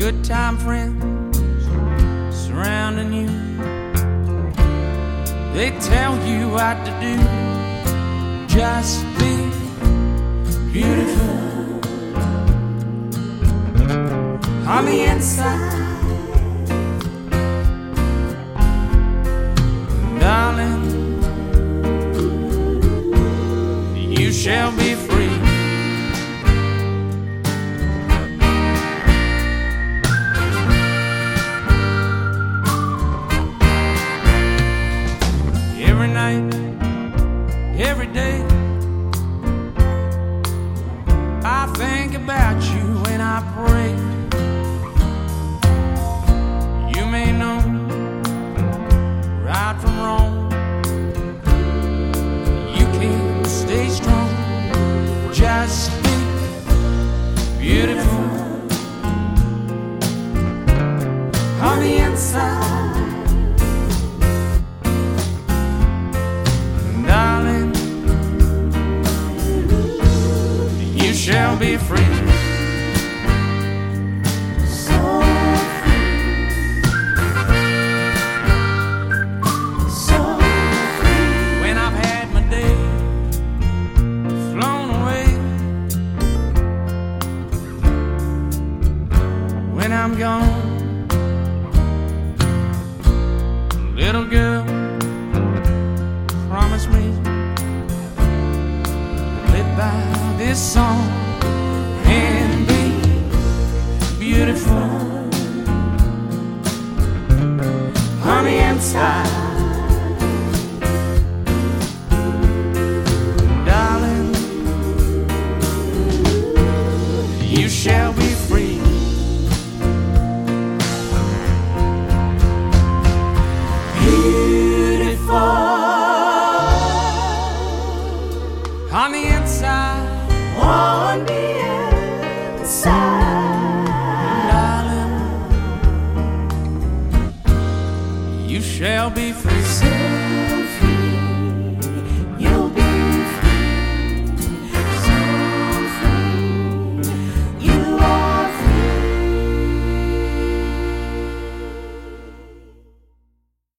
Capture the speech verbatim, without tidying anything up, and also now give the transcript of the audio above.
good time friends surrounding you. They tell you what to do. Just be beautiful on the inside, darling. You shall be free. Every night, every day, I think about you when I pray. You may know right from wrong. You can stay strong. Just be beautiful on the inside. Shall be free. So free. So free. When I've had my day, flown away. When I'm gone, little girl, promise me live by this song and be beautiful on the inside.